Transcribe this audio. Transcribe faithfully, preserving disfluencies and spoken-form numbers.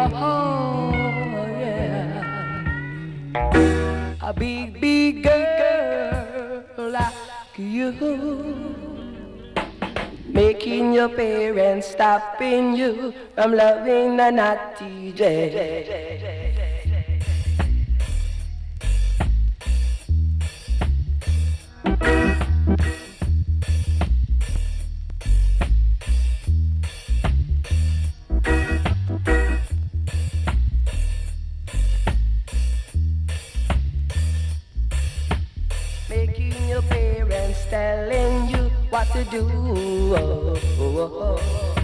Oh, yeah. A big, big girl like you, making your parents stopping you from loving a naughty J. Making your parents telling you what to do. Oh, oh, oh.